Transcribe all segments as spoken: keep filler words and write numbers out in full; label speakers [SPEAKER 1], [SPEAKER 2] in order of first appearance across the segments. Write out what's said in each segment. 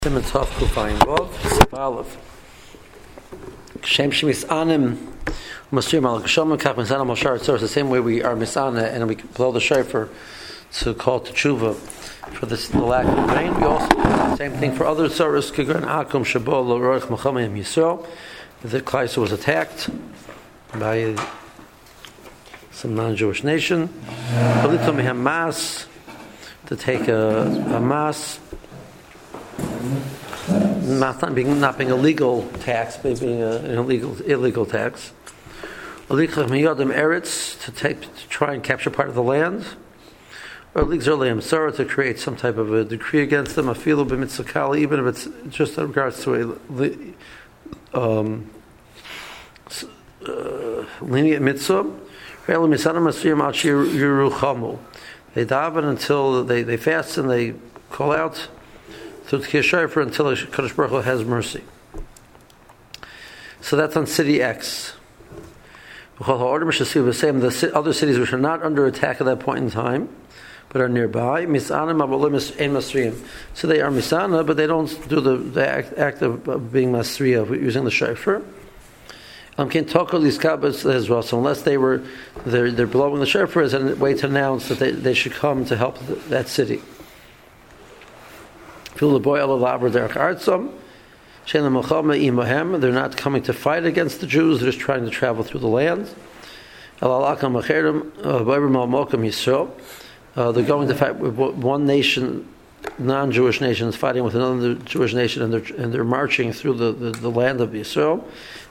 [SPEAKER 1] Simon Tov Kufayin Vov Sipalov Shem Shemis Anim Masrim Al Kashom Kach Misanim Al Shar Tzor. The same way we are Misana and we blow the shofar to call to tshuva for this, the lack of rain. We also do the same thing for other tzoros. Kigran Akum Shabol L'Roich Mechamim Yisrael. The Klaiso was attacked by some non-Jewish nation. Balitom Mehem Mas to take a, a mas. Not being not being a legal tax, but being a, an illegal illegal tax. Eretz to take to try and capture part of the land, or to create some type of a decree against them. Afilu b'mitzvah, even if it's just in regards to a um, uh, lenient mitzvah. They daven until they, they fast and they call out to the shofar until Kadosh Baruch Hu has mercy. So that's on city X. The other cities which are not under attack at that point in time, but are nearby, so they are misana, but they don't do the, the act, act of, of being masriya, using the shofar. As well. So unless they were, they're, they're blowing the shofar as a way to announce that they, they should come to help the, that city. They're not coming to fight against the Jews, they're just trying to travel through the land. Uh, they're going to fight with one nation, non-Jewish nation is fighting with another Jewish nation, and they're, and they're marching through the, the, the land of Yisrael.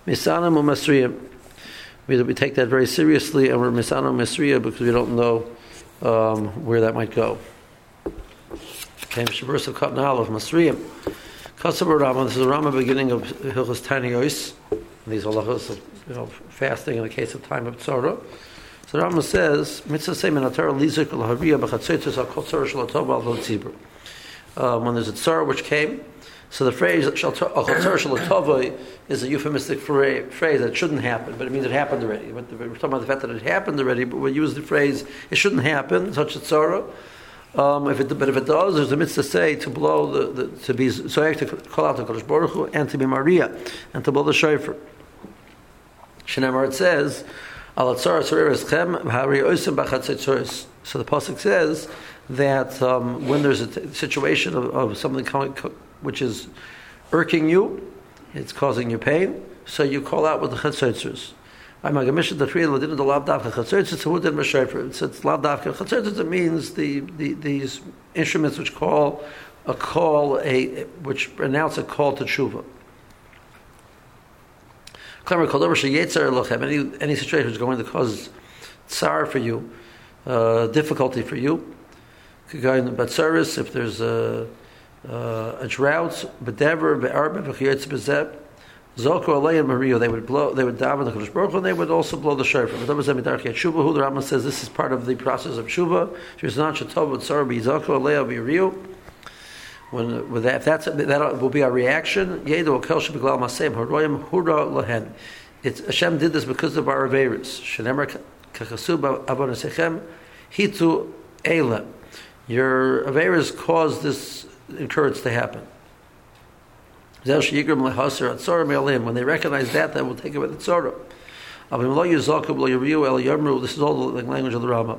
[SPEAKER 1] We, we take that very seriously, and we're Misana Masriya because we don't know um, where that might go. Came Shabbos of Katan Aleph Masriyim. Kasabar Rama. This is the Rama beginning of Hilchos Taniyos. These halachos of, you know, fasting in the case of time of tzara. So the Rama says, Mitzvah Seimin Atar Lizik L'Havriya B'Chatzotos Al Tzara Shel Tov Al Tzibur. When there's a tzara which came, so the phrase Al Tzara Shel Tov is a euphemistic phrase that shouldn't happen, but it means it happened already. We're talking about the fact that it happened already, but we use the phrase it shouldn't happen, such a tzara. Um, if it, but if it does, there's a mitzvah to say to blow the, the to be so to call out to Kadosh Baruch Hu and to be Maria and to blow the shofar. Shnei it says, "Al tzara tzara eschem v'hari osim b'chatzotzoros." So the pasuk says that um, when there's a t- situation of, of something coming, which is irking you, it's causing you pain, so you call out with the chatzotzoros. I'm a gamish the three ladin the lav davka chatzotz who did mashayfer. It's it's lav davka chatzotz. It means the, the these instruments which call a call a which announce a call to tshuva. Any any situation which is going to cause tsar for you, uh, difficulty for you. But service if there's a uh, a drought, bedever be'arbe v'chiyetz bezeb. Zoko Alei and Mario, they would blow, they would daven the Kadosh Baruch Hu, and they would also blow the shofar. But the Rambam says this is part of the process of tshuva. When with that, if that's that will be our reaction. It's Hashem did this because of our averis. Hitu Eila. Your averis caused this occurrence to happen. When they recognize that, that will take away the tzara. This is all the language of the Rama.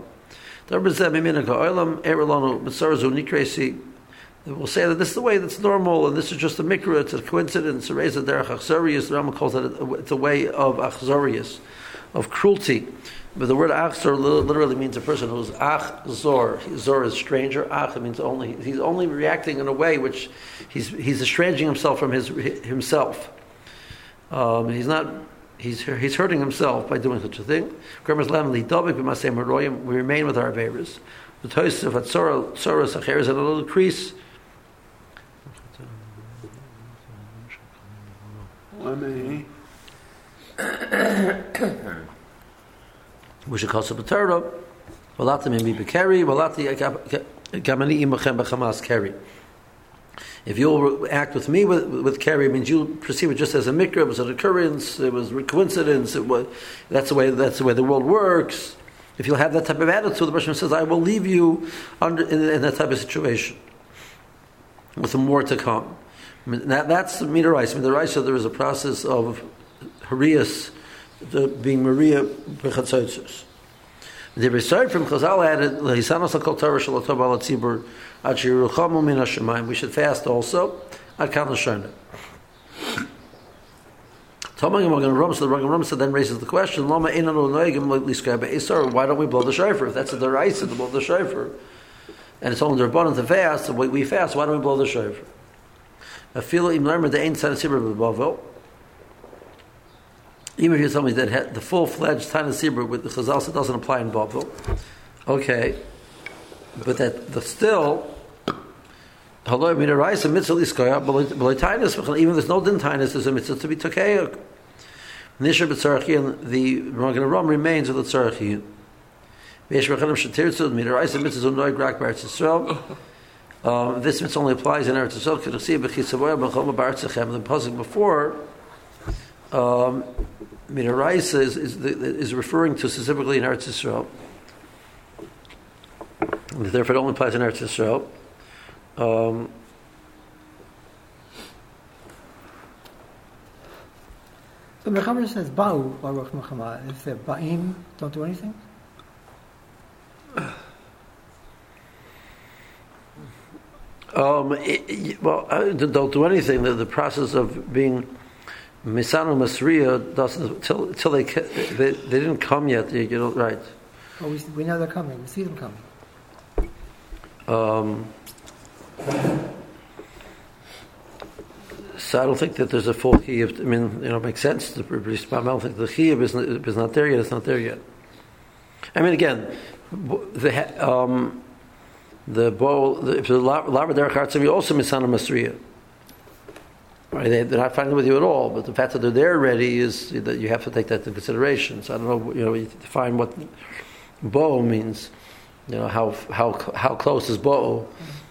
[SPEAKER 1] We'll say that this is the way that's normal, and this is just a mikra, it's a coincidence. The Rama calls it a, it's a way of achzorius, of cruelty. But the word achzor literally means a person who's achzor. Zor is stranger. Ach means only. He's only reacting in a way which he's he's estranging himself from his himself. Um, he's not. He's he's hurting himself by doing such a thing. We remain with our averis. The Tosef at Sora Sora Sacher is a little crease. We should call it a Torah. Walati maybe bekeri. Walati gamani imachem bechamas keri. If you'll act with me with with keri, means you perceive it just as a mikra. It was an occurrence. It was a coincidence. It was that's the way that's the way the world works. If you'll have that type of attitude, the Rosh says, "I will leave you under in, in that type of situation with more to come." That, that's the midaraisa. Midaraisa, there is a process of Harias being Maria b'chatzotzos. The Beside from Chazal added, "Lehisanos hakol Torah shel Tov al Tzibur ad shiruchamu min hashemayim." We should fast also ad kan l'shana. Talmud Magen Ram, so the Magen Ram then raises the question: Lama einan lo noegim liskei be'isar? Why don't we blow the shofar? If that's the deraisa to blow the shofar, and it's only the rabbanon to fast, so we, we fast. Why don't we blow the shofar? Afila im learner the ein tzad sibur b'bavel. Even if you tell me that the full-fledged Tana Sibur with the Chazal it doesn't apply in Bavel, okay, but that the still, hello, midaraisa mitzvah liskaya, but even if there's no din tainus, there's a mitzvah to be takeyuk. Nishar b'tzarachiyun, the Magen Ram remains with the tzarachiyun. V'yesh b'chanim shetirtzu midaraisa mitzvah zunoi grak b'Eretz Yisrael. This mitzvah only applies in Eretz Yisrael. K'nechsi b'chisavoya b'chol b'Eretz Yisrael. The pasuk before. Um, Midaraisa is, is, is referring to specifically in Eretz Yisrael. Therefore, it only applies in Eretz Yisrael. Um,
[SPEAKER 2] so Mechaber says Ba'u Baruch Mechama. If they're Ba'im, don't do anything?
[SPEAKER 1] Um, it, it, well, uh, don't do anything. The, the process of being Misano Masriya doesn't till till they, they they didn't come yet. You know, right?
[SPEAKER 2] Oh, we, we know they're coming. We see them coming.
[SPEAKER 1] Um, so I don't think that there's a full chiyuv. I mean, you know, it makes sense to produce. I don't think the chiyuv is, is not there yet. It's not there yet. I mean, again, the um, the bowl. If the laver derech hartzim, you also Misano Masriya. Right, they, they're not fighting with you at all, but the fact that they're there already is that you have to take that into consideration. So I don't know, you know, you define what bo means. You know, how how how close is bo?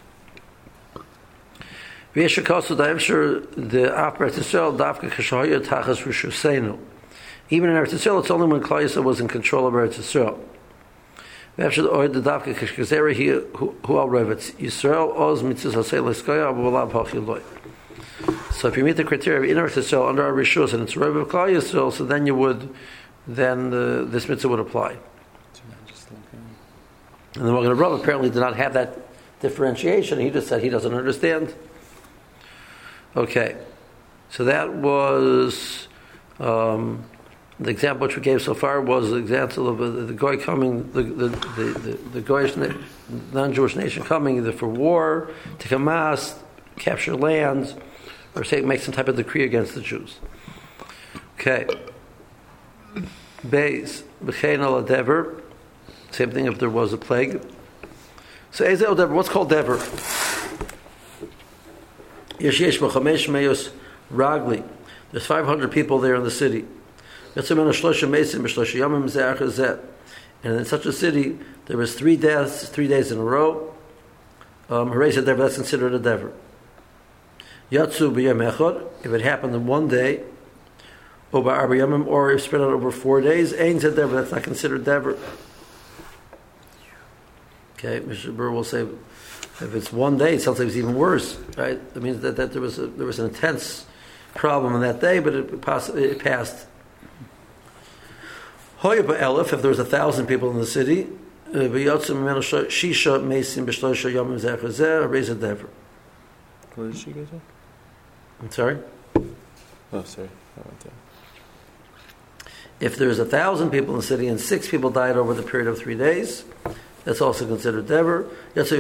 [SPEAKER 1] V'yeshakasu da'evshir the Eretz Yisrael dafka k'shahoya tachas rishusenu. Even in Eretz Yisrael, it's only when Klal Yisrael was in control of Eretz Yisrael. V'yeshakasu oid the dafka k'shkazera he who al revetz Yisrael oz mitzvah hasei l'skoya abulav hachiloi. So if you meet the criteria of Eretz Yisrael under our rishus and it's Rebbe of Klal Yisrael, so then you would, then the, this mitzvah would apply. And the Magen Avraham apparently did not have that differentiation. He just said he doesn't understand. Okay, so that was um, the example which we gave so far was the example of the, the goy coming, the the the, the, the goyish non-Jewish nation coming either for war, to Hamas, capture lands, or say make some type of decree against the Jews. Okay. Beis b'chein al dever. Same thing if there was a plague. So ezel dever. What's called dever? Yesh yesh b'chamesh meyos ragli. There's five hundred people there in the city. And in such a city, there was three deaths, three days in a row. Um, Harei dever. That's considered a dever. Yatsu b'yam echad, if it happened in one day, or by arba yamim, or if spread out over four days, ein zed dever, that's not considered dever. Okay, Mister Burr will say, if it's one day, it sounds like it's even worse, right? That means that, that there was a, there was an intense problem in that day, but it, it passed. Hoya ba'elef, if there was a thousand people in the city, v'yatsu mimenu shisha meisim b'shloisha yamim zeh chazeh, Harei zed dever.
[SPEAKER 3] Where did she go to?
[SPEAKER 1] I'm sorry?
[SPEAKER 3] Oh, sorry. I went there.
[SPEAKER 1] If there's a thousand people in the city and six people died over the period of three days, that's also considered dever. That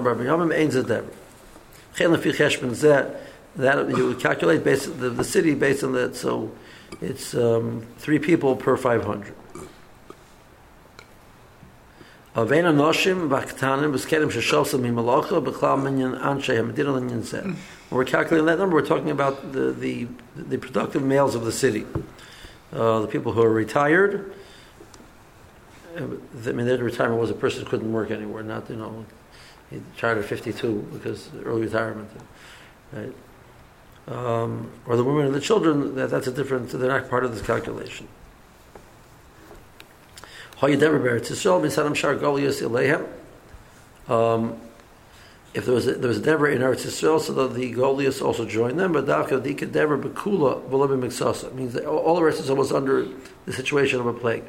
[SPEAKER 1] you would calculate based the, the city based on that. So it's um, three people per five hundred. When we're calculating that number, we're talking about the, the, the productive males of the city. Uh, the people who are retired. I mean, their retirement was a person who couldn't work anymore, not, you know, he retired at fifty-two because early retirement. Right? Um, or the women and the children, that, that's a different, they're not part of this calculation. Um, if there was a, there was a dever in Eretz Yisrael, so that the Goliaths also joined them. But Dafka the dever bekula v'lo b'miksasa means that all Eretz Yisrael was under the situation of a plague.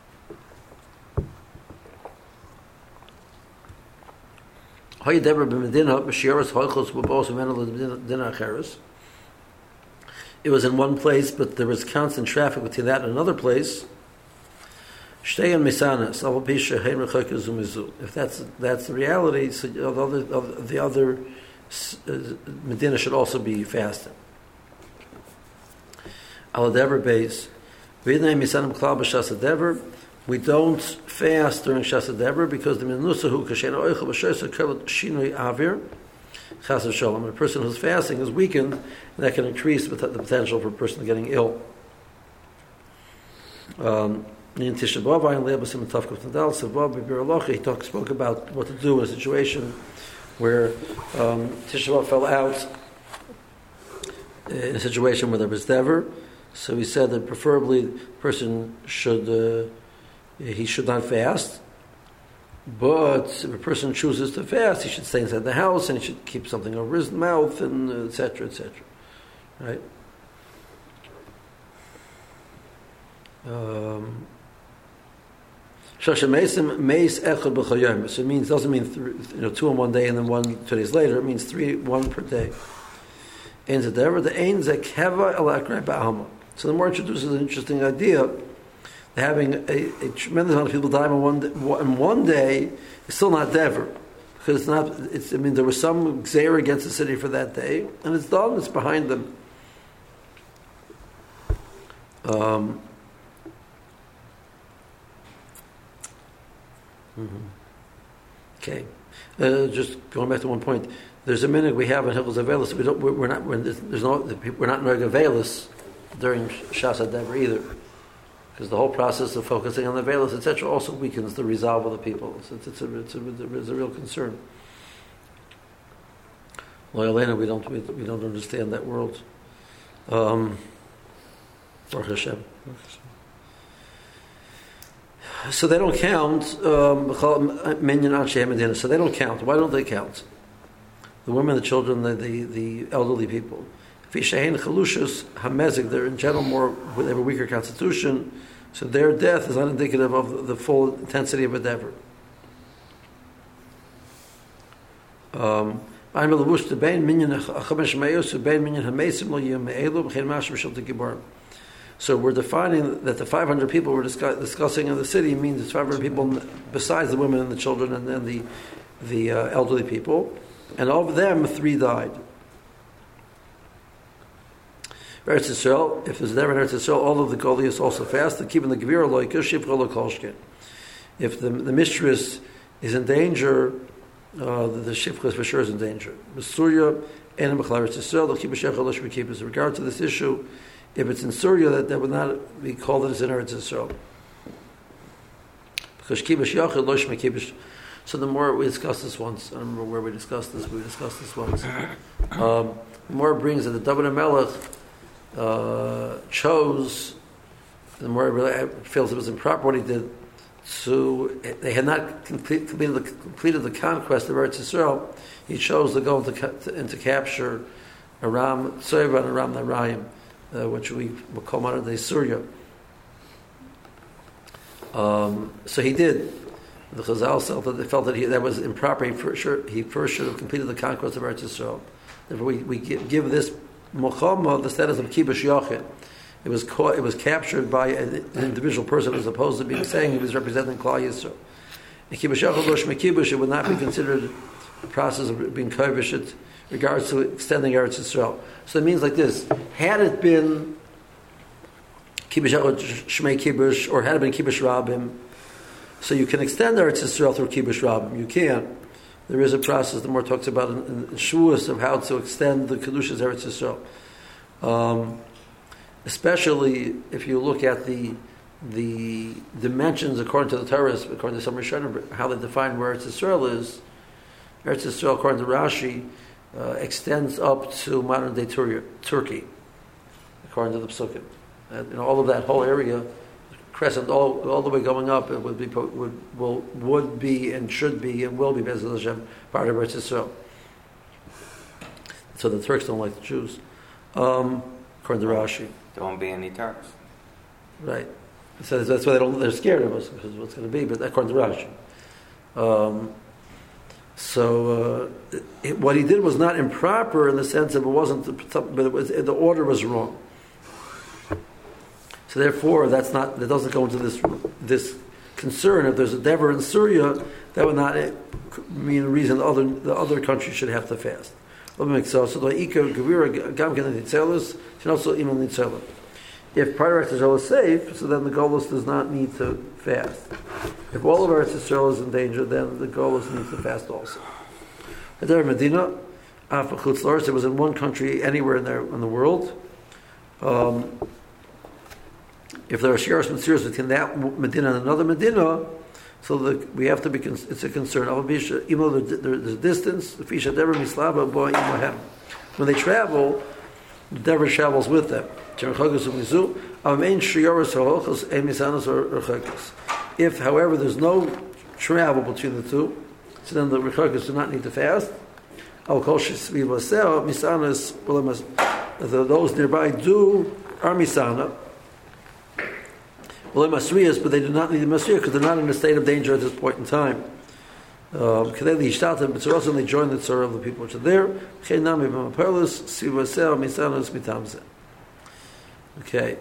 [SPEAKER 1] Hay dever b'medina b'shiras hoichos b'bos v'menel l'medina acheres. It was in one place, but there was constant traffic between that and another place. If that's that's the reality, so the other, the other uh, Medina should also be fasting. Aladever base. We don't fast during Shasadever because the Minusahu Kashena Oichel B'Shosa Shinui Avir Chas v'Shalom. A person who's fasting is weakened, and that can increase the potential for a person getting ill. Um, In Tisha B'Av, I only have some Tavkuf Nadal. Savav B'Biralocha, he talked, spoke about what to do in a situation where um, Tisha B'Av fell out in a situation where there was dever. So he said that preferably the person should uh, he should not fast. But if a person chooses to fast, he should stay inside the house and he should keep something over his mouth and et cetera, et cetera. Right? Um, So it means doesn't mean three, you know two in one day and then one two days later. It means three one per day. So the more introduces an interesting idea. Having a, a tremendous amount of people die in one in one day is still not dever, because it's not. It's I mean there was some xer against the city for that day, and it's done. It's behind them. Um. Mm-hmm. Okay, uh, just going back to one point. There's a minute we have in Hilchos Avelis. We don't. We're, we're not. We're, there's no. We're not in Avelis during Shas Dever either, because the whole process of focusing on the Avelis, et cetera, also weakens the resolve of the people. So it's, it's, a, it's, a, it's a real concern. Loyalena, we don't. We, we don't understand that world. Um, Baruch Hashem. So they don't count. Um, so they don't count. Why don't they count? The women, the children, the the, the elderly people. They're in general more. They have a weaker constitution, so their death is not indicative of the full intensity of a dever. Um, So we're defining that the five hundred people we're discuss, discussing in the city means it's five hundred people besides the women and the children and then the the uh, elderly people, and of them three died. Eretz Yisrael, if there's never in Eretz Yisrael, all of the Goliaths also fast. Keeping the Gevira loika shivcha lo kolshkin. If the the mistress is in danger, uh, the, the shivcha for sure is in danger. Surya and Eretz Yisrael, they'll keep a shevcha lo shvikeep. In regard to this issue, if it's in Syria, that, that would not be called that it's in Eretz Yisrael. Because kibush yachid lo shme kibush. So the more we discussed this once, I don't remember where we discussed this, we discussed this once. Um, the more it brings that the David HaMelech uh, chose, the more it really feels it was improper what he did, to, they had not complete, completed, the, completed the conquest of Eretz Yisrael. He chose to go into, to, into capture Aram Tzoyva and Aram Narayim. Uh, which we will call modern day Syria. Um, so he did. The Chazal felt that they felt that he, that was improper. He first, sure, he first should have completed the conquest of Eretz Yisrael. Therefore, we, we give, give this Mochama the status of Kibush Yachid. It was caught, it was captured by an individual person as opposed to being saying he was representing Klal Yisrael. In Kibush Yachid Rosh Mekibush, it would not be considered a process of being Kibush in regards to extending Eretz Yisrael. So it means like this: had it been Kibush Shmei Kibush, or had it been Kibush Rabim, so you can extend Eretz Yisrael through Kibush Rabim. You can. There is a process. The more talks about in, in, in Shavuos of how to extend the Kedushas Eretz Yisrael. Um, especially if you look at the the dimensions according to the Torah, according to some Rishonim, how they define where Eretz Yisrael is. Eretz Yisrael, according to Rashi, Uh, extends up to modern day Tur- Turkey, according to the Psukim. And you know, all of that whole area, crescent, all all the way going up, it would be would will would be and should be and will be Be'ez Hashem part of Eretz Yisrael. So the Turks don't like the Jews, um, according to Rashi.
[SPEAKER 4] There won't be any Turks.
[SPEAKER 1] Right. So that's why they don't. They're scared of us because of what's going to be. But according to Rashi, um, so uh, it, what he did was not improper in the sense of it wasn't, but it was, the order was wrong. So therefore, that's not. That doesn't go into this this concern. If there's a dever in Syria, that would not mean a reason the other the other countries should have to fast. Let me make so. So the Ika Gavira Gam Ken Nitzelos should also Imam Nitzelos. If prior Eretz Yisrael is safe, so then the Golos does not need to fast. If all of Eretz Yisrael is in danger, then the Golos need to fast also. Adar Medina, Af Chutz La'aretz, it was in one country, anywhere in, there, in the world. Um, if there are shiras mitzvahs between that Medina and another Medina, so the, we have to be. It's a concern. Even though there's a distance, when they travel, the Dever travels with them. If, however, there's no travel between the two, so then the Rechagas do not need to fast. Those nearby do are misana. But they do not need the masriyah because they're not in a state of danger at this point in time. Um, but they join the tzara of the people which are there. Okay.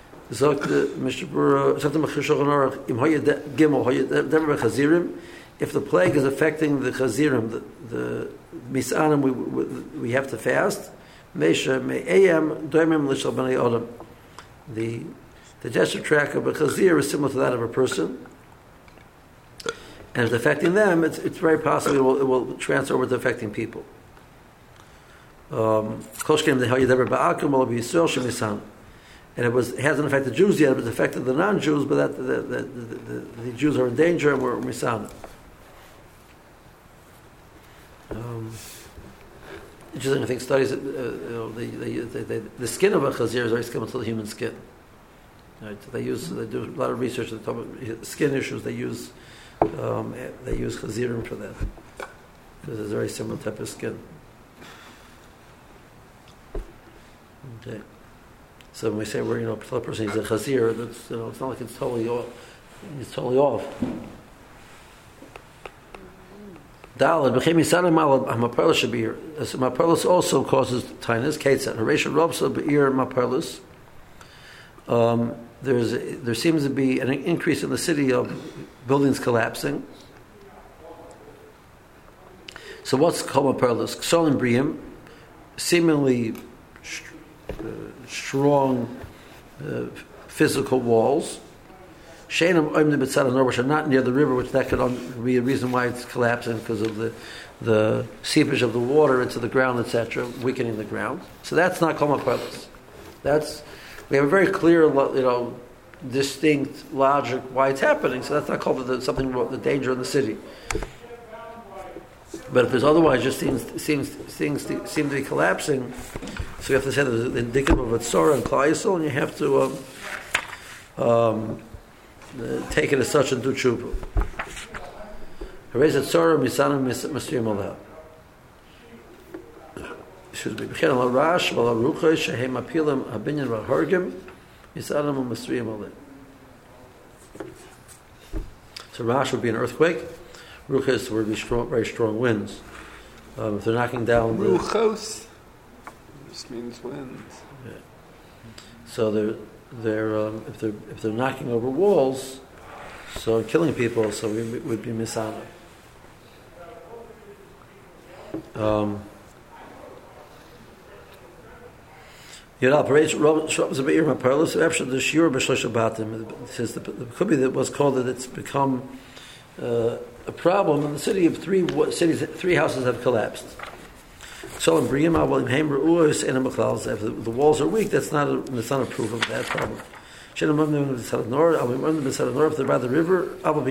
[SPEAKER 1] If the plague is affecting the chazirim, the, the misanim, we, we, we have to fast. The digestive tract of a chazir is similar to that of a person. And if it's affecting them, it's, it's very possible it will, it will transfer over to affecting people. Um, and it was it hasn't affected Jews yet, but it's affected the non-Jews, but that the, the, the, the, the Jews are in danger and we're misana. Um, interesting, I think studies, uh, you know, the, the, the, the skin of a chazir is very similar to the human skin. Right? So they use, they do a lot of research on the skin issues. They use, um, they use chazirim for that because it's a very similar type of skin. Okay. So when we say we're, you know, a person is a chazir, that's, you know, it's not like it's totally off. It's totally off. Daled became misanim al maperlus shabir. Maperlus also causes tinus. Ketzat haresha robsa beir maperlus. Um, there's a, there seems to be an increase in the city of buildings collapsing. So what's called maperlus? Ksolim briim, seemingly uh, strong uh, physical walls. Sheinam oimdim b'tzad hanor, which are not near the river, which that could be a reason why it's collapsing because of the the seepage of the water into the ground, et cetera, weakening the ground. So that's not kol maperlus. That's we have a very clear, you know, distinct logic why it's happening. So that's not called the, something about the danger in the city. But if there's otherwise, just seems seems things seem to be collapsing. So you have to say there's indicative of a tzora and klal yisrael, and you have to um, um, uh, take it as such and do tshuva. Raise a tzora misanim masriyim aleh. Excuse me. B'chen al rash v'al rucha shehem apilim habinyan v'hargim misanim masriyim aleh. So rash would be an earthquake. Ruchos would be strong, very strong winds. Um, if they're knocking down the
[SPEAKER 3] Ruchos, this means winds.
[SPEAKER 1] Yeah. So they're they're um, if they're if they're knocking over walls, so killing people, so we would be misana. Um. You know, it says it could be that what's called that it's become uh, a problem in the city of three cities. Three houses have collapsed. So in Briyam, if the walls are weak, that's not a, that's not a proof of that problem. If they're by the river,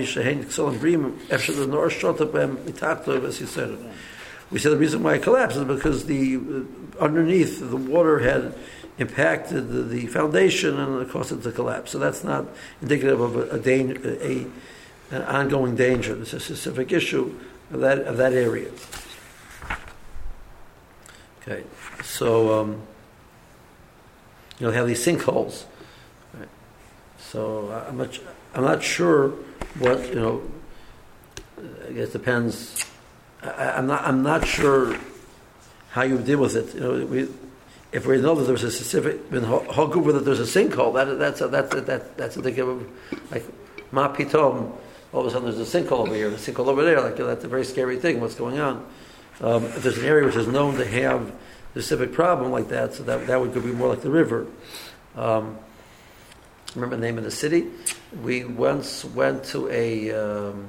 [SPEAKER 1] we say the reason why it collapsed is because the uh, underneath the water had impacted the, the foundation and it caused it to collapse. So that's not indicative of a, a, danger, a an ongoing danger. It's a specific issue of that of that area. Okay, so um, you know, they have these sinkholes. Right. So uh, I'm not, I'm not sure what you know. I guess it depends. I, I'm not, I'm not sure how you deal with it. You know, we, if we know that there's a specific, how good that there's a sinkhole, that that's a, that's a, that that's a thing of like ma pitom. All of a sudden, there's a sinkhole over here, a sinkhole over there. Like that's a very scary thing. What's going on? Um, if there's an area which is known to have a specific problem like that, so that that would could be more like the river. Um, remember the name of the city? We once went to a um,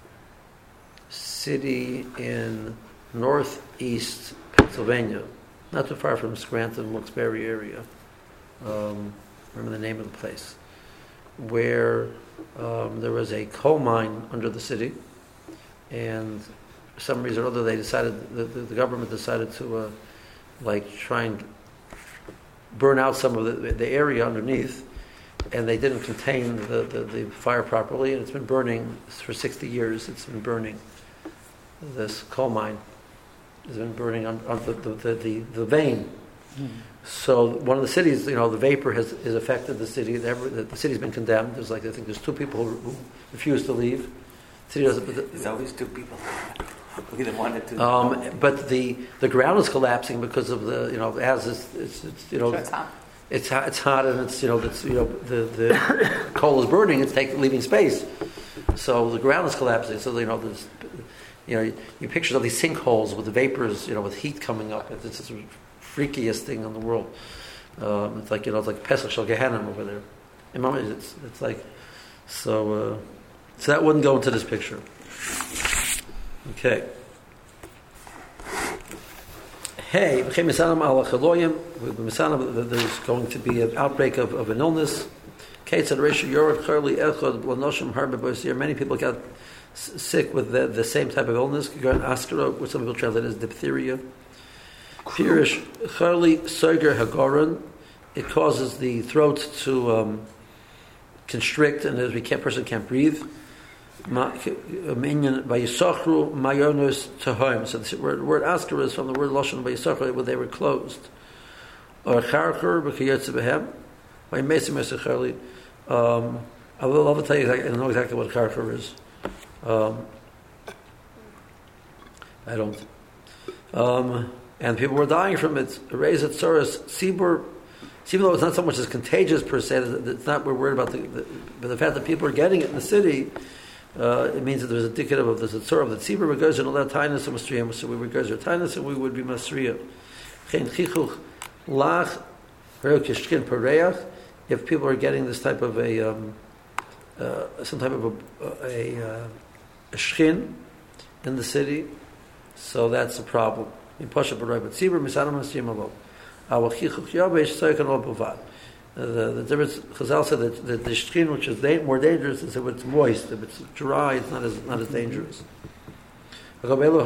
[SPEAKER 1] city in northeast Pennsylvania, not too far from Scranton, Wilkes-Barre area. Um, remember the name of the place, where um, there was a coal mine under the city, and for some reason or other, they decided the, the, the government decided to uh, like try and burn out some of the, the area underneath, and they didn't contain the, the, the fire properly, and it's been burning for sixty years. It's been burning. This coal mine has been burning on, on the, the, the, the vein. Mm-hmm. So one of the cities, you know, the vapor has, has affected the city. The, the city's been condemned. There's like I think there's two people who, who refuse to leave. The city doesn't. But the,
[SPEAKER 4] there's always two people. We didn't want it to.
[SPEAKER 1] Um, but the, the ground is collapsing because of the you know as it's, it's, it's you know
[SPEAKER 4] sure, it's hot.
[SPEAKER 1] It's hot. It's hot and it's you know it's you know the, the coal is burning. It's taking leaving space, so the ground is collapsing. So you know there's you know you, you pictures of these sinkholes with the vapors you know with heat coming up. It's, it's the freakiest thing in the world. Um, it's like you know it's like Pesach Shel Gehenna over there. It's it's like so uh, so that wouldn't go into this picture. Okay. Hey, there's going to be an outbreak of, of an illness. Many people got sick with the, the same type of illness. Which some people translate as diphtheria. It causes the throat to um, constrict, and the person can't breathe. So the word, word asker is from the word lashon vayisachru, where they were closed. Or charcher b'kiyotze behem by mesim esacharli. Um, I will love to tell you exactly, I don't know exactly what charcher is. Um, I don't. Um, and people were dying from it. Raise it, soros, sibur. Even though it's not so much as contagious per se, it's not we're worried about the, the, but the fact that people are getting it in the city. Uh, it means that there's a indicative of the Tzor of the Tzibur regards and all that Tainus and Masriyah. So we regards our Tainus and we would be Masriyah. If people are getting this type of a um, uh, some type of a, a, a, a shchin in the city, so that's a problem. In Pasha Barai, but Tzibur Misanam Masriyah Malo. Our Chichuch Yabesh Tzaykan Al Bavad. The, the difference, Chazal said that the, the shchin, which is da- more dangerous, is if it's moist. If it's dry, it's not as not as dangerous. If people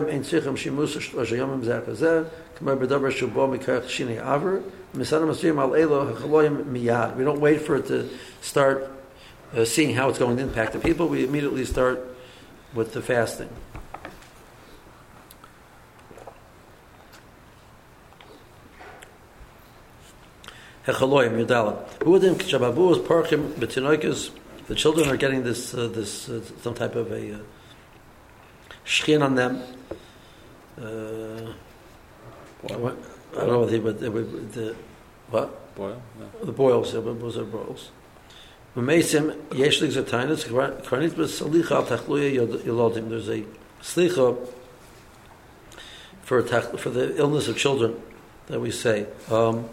[SPEAKER 1] we don't wait for it to start uh, seeing how it's going to impact the people. We immediately start with the fasting. The children are getting this uh, this uh, some type of a uh, shchin on them. Uh, I don't know what they but the, the what
[SPEAKER 3] boil no.
[SPEAKER 1] the boils. Yeah, those are boils. There's a slicha for for the illness of children that we say. Um,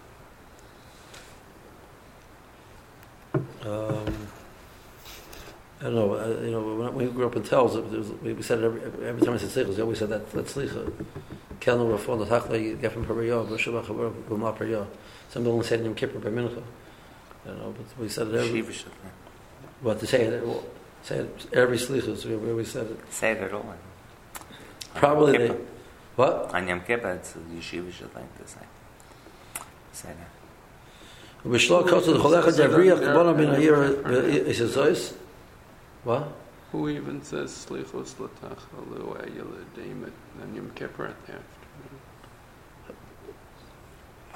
[SPEAKER 1] Um, I don't know. Uh, you know, when we grew up in Telz, it was, we, we said it every, every time I said slichos, we always said that that slicha. Kelnu rafon l'tachla yigafim pariyah v'shuvach v'ma pariyah. Some people only say it in Yom Kippur by mincha. I don't know, but we said it every. What to say it? Say it every slichos. We always said it.
[SPEAKER 4] Say it at all.
[SPEAKER 1] Probably they. What?
[SPEAKER 4] On Yom Kippur, it's a yeshiva should like to say. Say that.
[SPEAKER 1] B'shlo kotzah d'cholecha d'avriach d'bona min ha'yir is What?
[SPEAKER 3] Who even says slichos l'tachal l'oayel d'emet and Yom Kippur at the afternoon?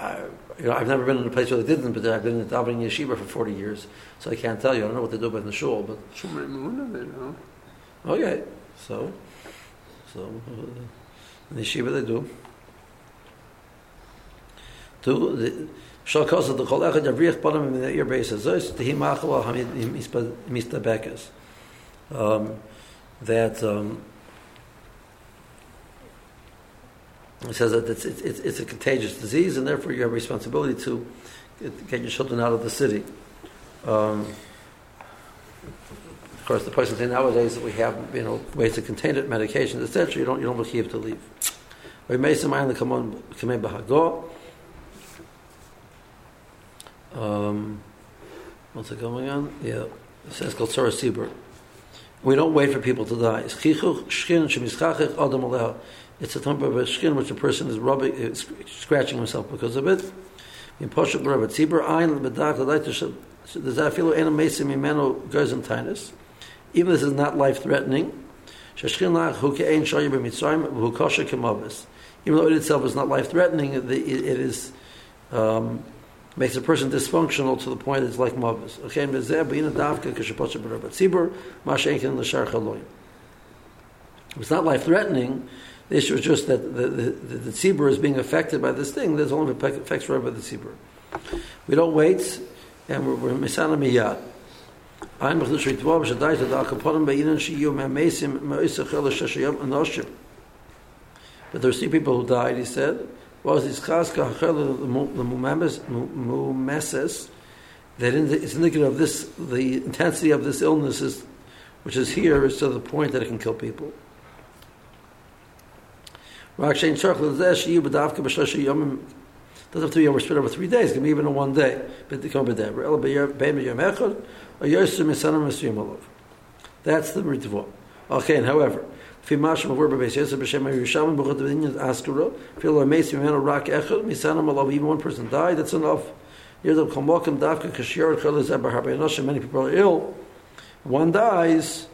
[SPEAKER 1] I, you know, I've never been in a place where they didn't, but I've been in davening yeshiva for forty years, so I can't tell you. I don't know what they do about in the shul, but
[SPEAKER 3] Shomrei Emunah, they know.
[SPEAKER 1] okay, so so uh, in the yeshiva they do. Do the shal kosa the kol echad yavrich b'nam in the ear base azos tehi machal hamid mistabekes. Um, that um, it says that it's, it's it's a contagious disease, and therefore you have a responsibility to get your children out of the city. Um, of course, the person saying nowadays that we have, you know, ways to contain it, medications, et cetera. You don't you don't have to leave. We may some mind come on come in bahago. Um, what's it going on? Yeah, it says called Sarah Sieber. We don't wait for people to die. It's a type of a skin which a person is rubbing, is scratching himself because of it. Even this is not life-threatening. Even though it itself is not life-threatening, it is um, makes a person dysfunctional to the point it's like mavis. Okay, it's not life-threatening. The issue is just that the, the, the, the tzibur is being affected by this thing. There's only effects right by the tzibur. We don't wait, and we're, we're misana miyad. But there's three people who died, he said. Was this chaska the mumeses that it's indicative of this, the intensity of this illness is, which is here, is to the point that it can kill people. Doesn't have to be over spread over three days. It can be even in one day. That's the mitzvah. Okay, and however, if even one person died, that's enough. Many people are ill. One dies.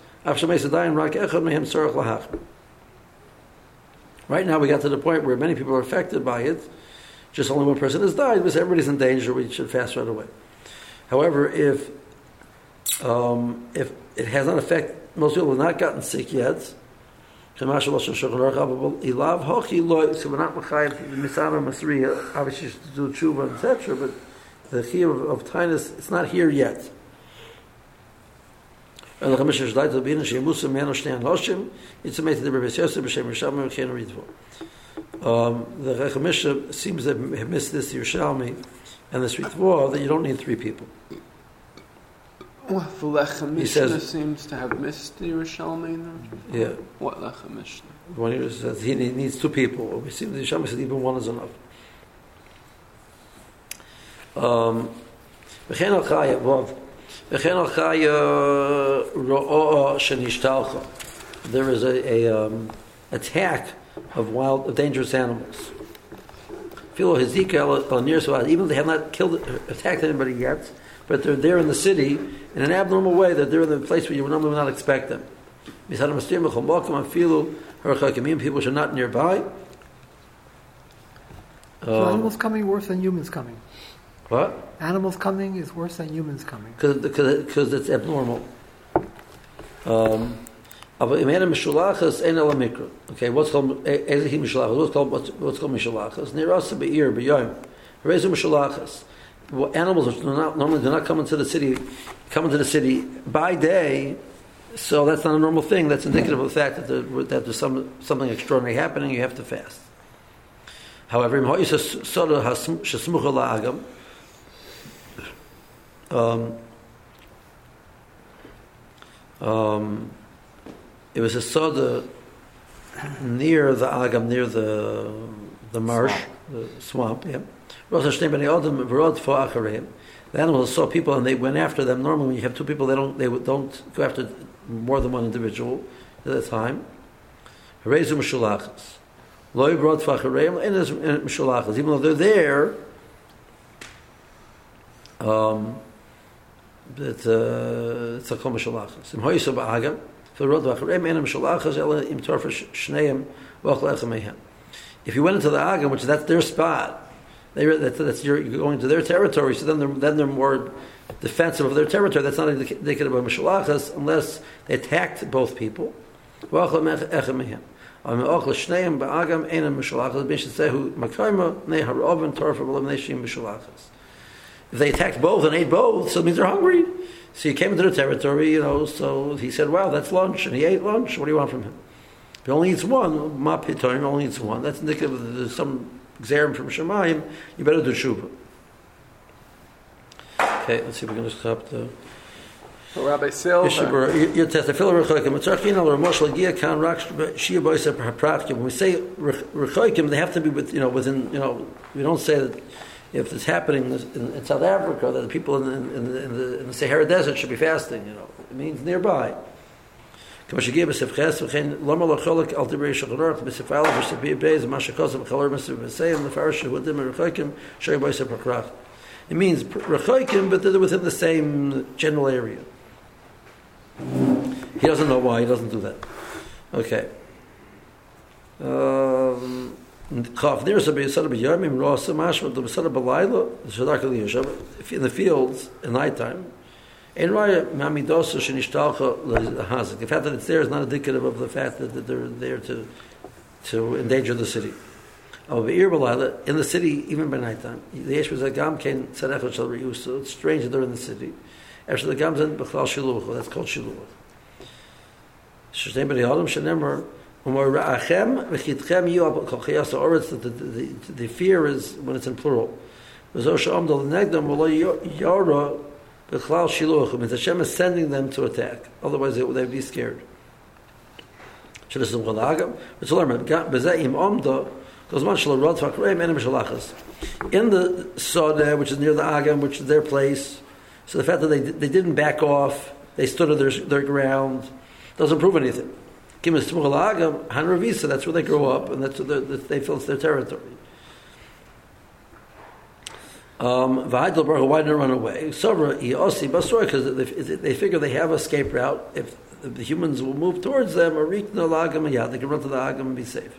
[SPEAKER 1] Right now we got to the point where many people are affected by it. Just only one person has died, because everybody's in danger, we should fast right away. However, if um, if it has not affected, most people have not gotten sick yet, so we're not misana masriya, obviously to do tshuva, et cetera, but the chiyuv of, of tinus, it's not here yet. And the Chamisha Shdai to be in Shemusa Mano Shnean Hoshim, it's amazing the Rebbe Yosef B'Shem Yerushalmi V'Chen Ritvo. Um, the Chamisha seems to have missed this Yerushalmi and this Ritvo that you don't need three people.
[SPEAKER 3] Well, the Lechamishna seems to have missed the Yerushalmi.
[SPEAKER 1] Yeah.
[SPEAKER 3] What Lechamishna?
[SPEAKER 1] One here says he needs two people. We see the Yerushalmi said even one is enough. Um, V'Chen Al Chaya V'Av. There is a, a um, attack of wild, of dangerous animals. Even though they have not killed, attacked anybody yet, but they're there in the city in an abnormal way. That they're in the place where you would normally not expect them. People should not nearby. Um,
[SPEAKER 2] so animals coming worse than humans coming.
[SPEAKER 1] What?
[SPEAKER 2] Animals coming is worse than humans coming.
[SPEAKER 1] Because it's abnormal. Um, okay, what's called Ezehi Mishulachas? What's called what's, what's called Mishulachas? Nirasa be'ir be'yom. Rezu Mishulachas. Animals which do not, normally do not come into the city, come into the city by day. So that's not a normal thing. That's indicative of the fact that, there, that there's some, something extraordinary happening. You have to fast. However, Um, um, it was a soda near the agam, near the the marsh, swamp. the swamp. Yeah. The animals saw people and they went after them. Normally, when you have two people, they don't they don't go after more than one individual at a time. Even though they're there. Um, That it's a kol mishalachas. Im hoysa ba'agam for rod v'acharem enam mishalachas ela im torfa shneim v'achal echamehem. If you went into the agam, which that's their spot, They, that's, that's you're going to their territory, so then they're, then they're more defensive of their territory. That's not indicative of Mishalachas unless they attacked both people. If they attacked both and ate both, so it means they're hungry. So he came into their territory, you know, so he said, wow, that's lunch, and he ate lunch. What do you want from him? If he only eats one, ma pitoim, only eats one. That's indicative of there's some Xerim from Shemayim, you better do Shuvah. Okay, let's see if we can just stop the...
[SPEAKER 3] So Rabbi Silva...
[SPEAKER 1] When we say Rechoikim, they have to be with, you know, within, you know, we don't say that if it's happening in, in South Africa, that the people in the, in, the, in, the, in the Sahara Desert should be fasting, you know. It means nearby. When we say Rechoikim, it means Rechoikim, but they're within the same general area. He doesn't know why he doesn't do that. Okay. Um, if in the fields at night time, the fact that it's there is not indicative of the fact that they're there to to endanger the city. In the city, even by night time, it's strange that they're in the city. That's called shiluch. The, the, the fear is when it's in plural. It means Hashem is sending them to attack. Otherwise, they would be scared. In the Soda, which is near the Agam, which is their place, so the fact that they they didn't back off, they stood on their, their ground, doesn't prove anything. That's where they grow up, and that's where they feel it's their territory. Um, why did they run away? Because they, they figure they have a escape route. If the humans will move towards them, or they can run to the Agam and be safe.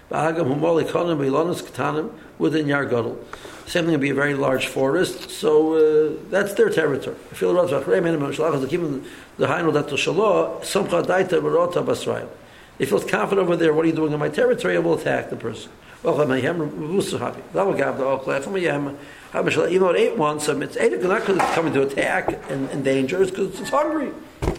[SPEAKER 1] Within Yar Gadol. Same thing would be a very large forest, so uh, that's their territory. They feels confident over there, what are you doing in my territory? I will attack the person. Even though it ate one, so it's ate it not because it's coming to attack and, and danger, it's because it's hungry.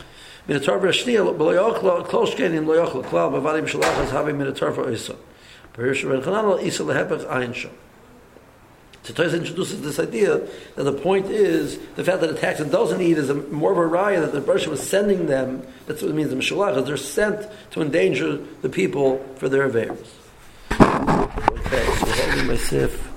[SPEAKER 1] So Tosfos introduces this idea that the point is the fact that attacks and doesn't eat is a, more of a raya that the Bereshit was sending them. That's what it means in Mishalach. They're sent to endanger the people for their affairs. Okay, so holding my sif.